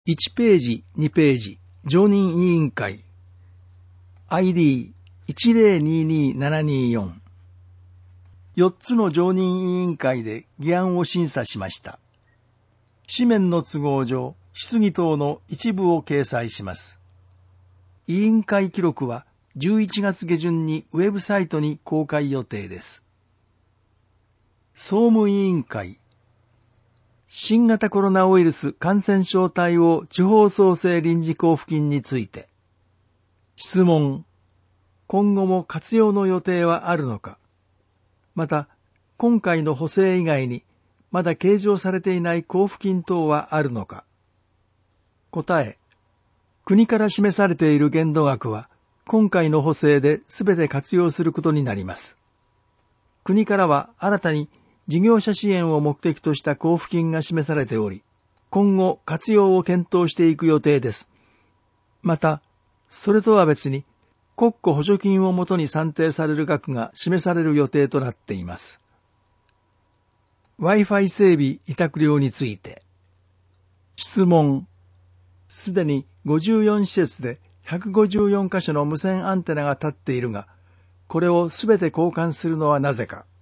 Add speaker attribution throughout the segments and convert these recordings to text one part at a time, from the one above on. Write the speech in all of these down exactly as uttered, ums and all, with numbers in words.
Speaker 1: いちページ、にページ、常任委員会 アイディーいちゼロににななによん よっつの常任委員会で議案を審査しました。紙面の都合上、質疑等の一部を掲載します。委員会記録はじゅういちがつ下旬にウェブサイトに公開予定です。総務委員会新型コロナウイルス感染症対応地方創生臨時交付金について質問。今後も活用の予定はあるのか。また、今回の補正以外にまだ計上されていない交付金等はあるのか。答え。国から示されている限度額は今回の補正で全て活用することになります。国からは新たに事業者支援を目的とした交付金が示されており、今後活用を検討していく予定です。また、それとは別に、国庫補助金をもとに算定される額が示される予定となっています。Wi-Fi 整備委託料について。質問。すでにごじゅうよんしせつでひゃくごじゅうよんかしょの無線アンテナが立っているが、これをすべて交換するのはなぜか。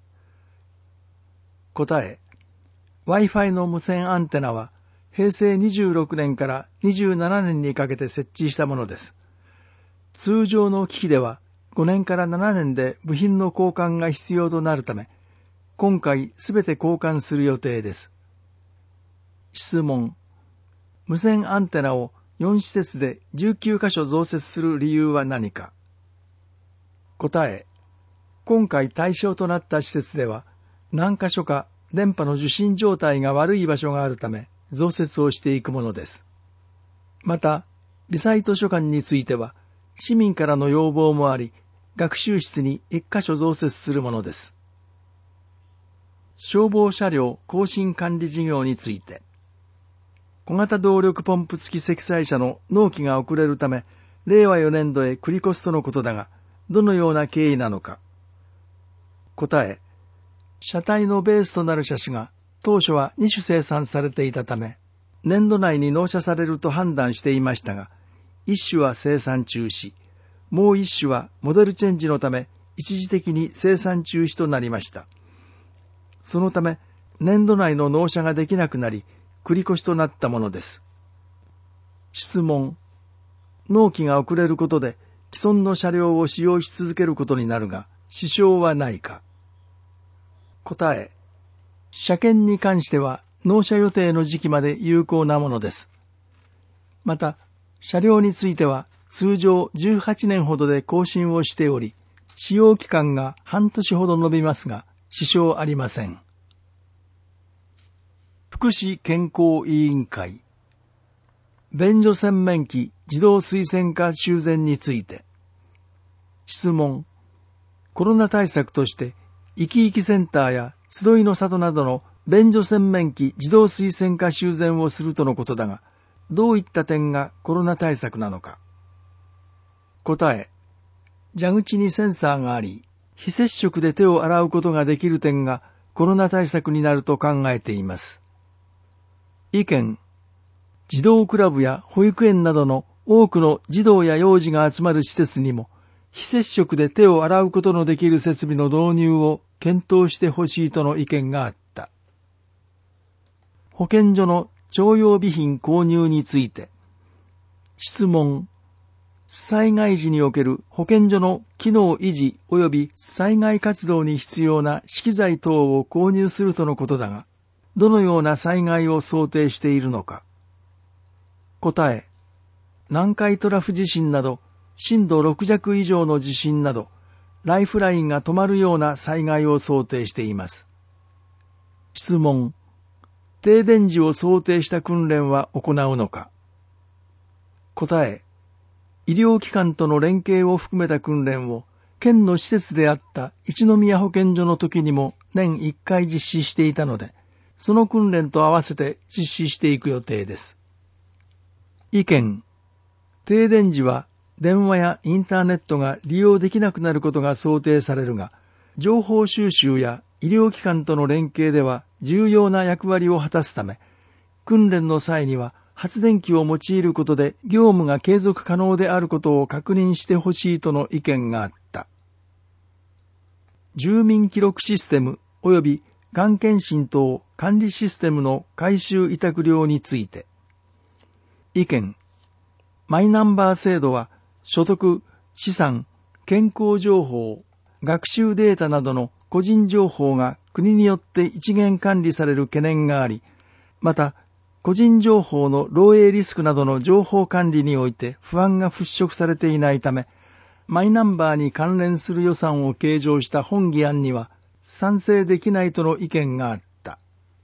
Speaker 1: 答え。Wi-Fi の無線アンテナは、へいせいにじゅうろくねんからにじゅうななねんにかけて設置したものです。通常の機器ではごねんからななねんで部品の交換が必要となるため、今回すべて交換する予定です。質問。無線アンテナをよんしせつでじゅうきゅうかしょ増設する理由は何か。答え。今回対象となった施設では、何か所か電波の受信状態が悪い場所があるため、増設をしていくものです。また、理災図書館については、市民からの要望もあり、学習室にいっかしょ増設するものです。消防車両更新管理事業について、小型動力ポンプ付き積載車の納期が遅れるため、れいわよねんどへ繰り越すとのことだが、どのような経緯なのか。答え。車体のベースとなる車種が当初はにしゅ生産されていたため、年度内に納車されると判断していましたが、いっしゅは生産中止、もういっしゅはモデルチェンジのため一時的に生産中止となりました。そのため、年度内の納車ができなくなり、繰り越しとなったものです。質問。納期が遅れることで既存の車両を使用し続けることになるが、支障はないか。答え。車検に関しては納車予定の時期まで有効なものです。また、車両については通常じゅうはちねんほどで更新をしており、使用期間が半年ほど延びますが、支障ありません。福祉健康委員会便所洗面器自動水洗化修繕について。質問。コロナ対策としていきいきセンターや集いの里などの便所洗面器自動水洗化修繕をするとのことだが、どういった点がコロナ対策なのか。答え。蛇口にセンサーがあり、非接触で手を洗うことができる点がコロナ対策になると考えています。意見。児童クラブや保育園などの多くの児童や幼児が集まる施設にも、非接触で手を洗うことのできる設備の導入を検討してほしいとの意見があった。保健所の徴用備品購入について。質問。災害時における保健所の機能維持及び災害活動に必要な資機材等を購入するとのことだが、どのような災害を想定しているのか。答え。南海トラフ地震など、震度ろくじゃく以上の地震など、ライフラインが止まるような災害を想定しています。質問。停電時を想定した訓練は行うのか。答え。医療機関との連携を含めた訓練を、県の施設であった一宮保健所の時にも年いっかい実施していたので、その訓練と合わせて実施していく予定です。意見。停電時は電話やインターネットが利用できなくなることが想定されるが、情報収集や医療機関との連携では重要な役割を果たすため、訓練の際には発電機を用いることで業務が継続可能であることを確認してほしいとの意見があった。住民記録システム及びがん検診等管理システムの回収委託料について。意見。マイナンバー制度は所得、資産、健康情報、学習データなどの個人情報が国によって一元管理される懸念があり、また個人情報の漏洩リスクなどの情報管理において不安が払拭されていないため、マイナンバーに関連する予算を計上した本議案には賛成できないとの意見があった。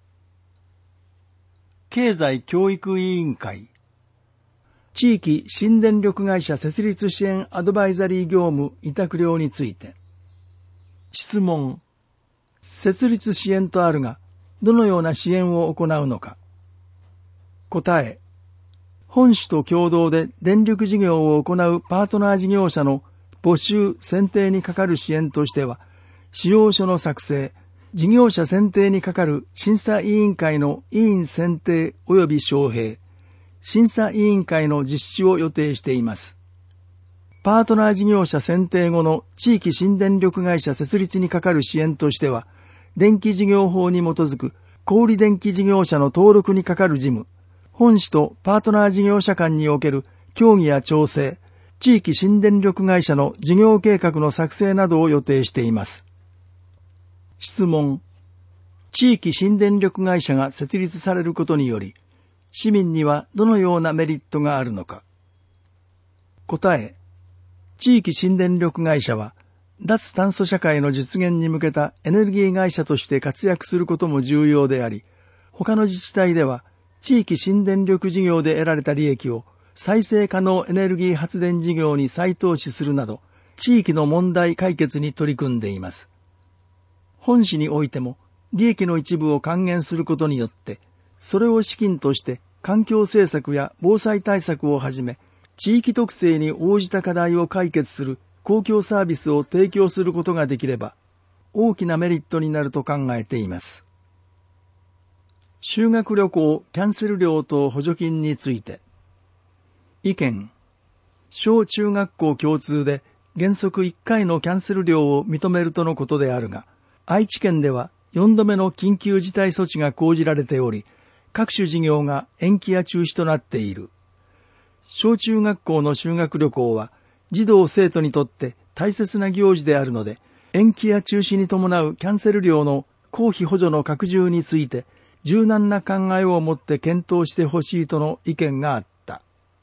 Speaker 1: 経済教育委員会。地域新電力会社設立支援アドバイザリー業務委託料について。質問。設立支援とあるが、どのような支援を行うのか。答え。本市と共同で電力事業を行うパートナー事業者の募集・選定に係る支援としては、仕様書の作成、事業者選定に係る審査委員会の委員選定及び招聘、審査委員会の実施を予定しています。パートナー事業者選定後の地域新電力会社設立に係る支援としては、電気事業法に基づく小売電気事業者の登録に係る事務、本市とパートナー事業者間における協議や調整、地域新電力会社の事業計画の作成などを予定しています。質問。地域新電力会社が設立されることにより、市民にはどのようなメリットがあるのか。答え。地域新電力会社は、脱炭素社会の実現に向けたエネルギー会社として活躍することも重要であり、他の自治体では、地域新電力事業で得られた利益を再生可能エネルギー発電事業に再投資するなど、地域の問題解決に取り組んでいます。本市においても、利益の一部を還元することによって、それを資金として環境政策や防災対策をはじめ、地域特性に応じた課題を解決する公共サービスを提供することができれば、大きなメリットになると考えています。修学旅行キャンセル料等補助金について。意見。小中学校共通で原則いっかいのキャンセル料を認めるとのことであるが、愛知県ではよんどめの緊急事態措置が講じられており、各種事業が延期や中止となっている。小中学校の修学旅行は児童生徒にとって大切な行事であるので、延期や中止に伴うキャンセル料の公費補助の拡充について、柔軟な考えを持って検討してほしいとの意見があった。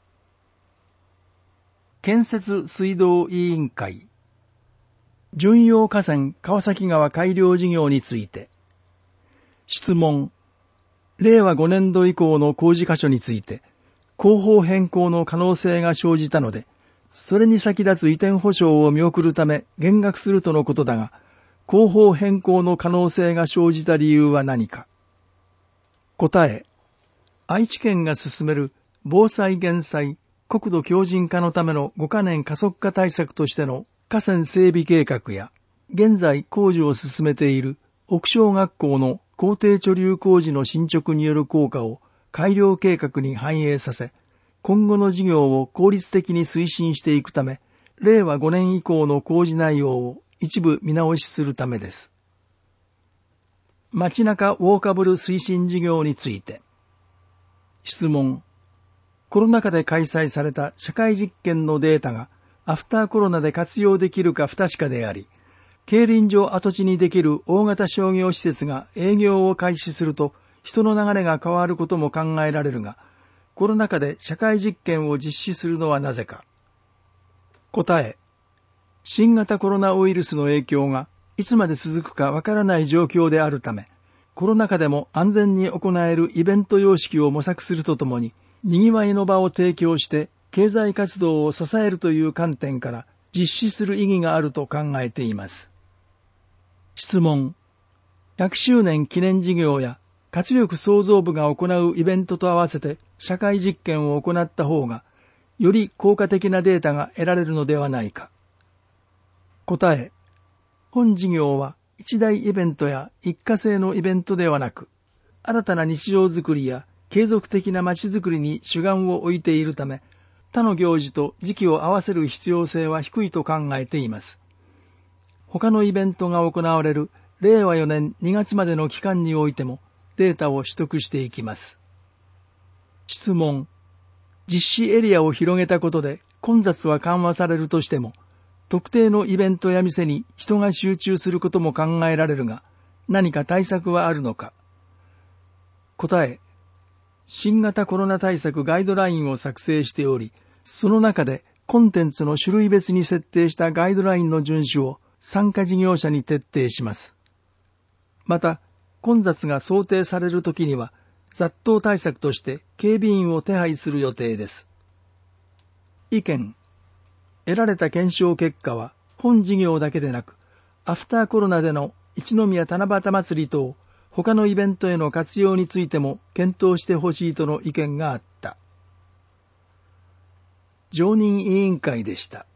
Speaker 1: 建設水道委員会。巡洋河川川崎川改良事業について。質問。れいわごねんど以降の工事箇所について、工法変更の可能性が生じたので、それに先立つ移転保証を見送るため減額するとのことだが、工法変更の可能性が生じた理由は何か。答え。愛知県が進める防災減災、国土強靭化のためのごかねん加速化対策としての河川整備計画や、現在工事を進めている奥小学校の校庭貯留工事の進捗による効果を改良計画に反映させ、今後の事業を効率的に推進していくため、れいわごねん以降の工事内容を一部見直しするためです。街中ウォーカブル推進事業について。質問。コロナ禍で開催された社会実験のデータがアフターコロナで活用できるか不確かであり、競輪場跡地にできる大型商業施設が営業を開始すると人の流れが変わることも考えられるが、コロナ禍で社会実験を実施するのはなぜか。答え。新型コロナウイルスの影響がいつまで続くかわからない状況であるため、コロナ禍でも安全に行えるイベント様式を模索するとともに、賑わいの場を提供して経済活動を支えるという観点から実施する意義があると考えています。質問。ひゃくしゅうねん記念事業や活力創造部が行うイベントと合わせて社会実験を行った方が、より効果的なデータが得られるのではないか。答え。本事業は一大イベントや一過性のイベントではなく、新たな日常づくりや継続的な街づくりに主眼を置いているため、他の行事と時期を合わせる必要性は低いと考えています。他のイベントが行われるれいわよねんにがつまでの期間においてもデータを取得していきます。質問。実施エリアを広げたことで混雑は緩和されるとしても、特定のイベントや店に人が集中することも考えられるが、何か対策はあるのか。答え。新型コロナ対策ガイドラインを作成しており、その中でコンテンツの種類別に設定したガイドラインの遵守を参加事業者に徹底します。また、混雑が想定されるときには、雑踏対策として警備員を手配する予定です。意見。得られた検証結果は、本事業だけでなく、アフターコロナでの一宮七夕祭り等、他のイベントへの活用についても検討してほしいとの意見があった。常任委員会でした。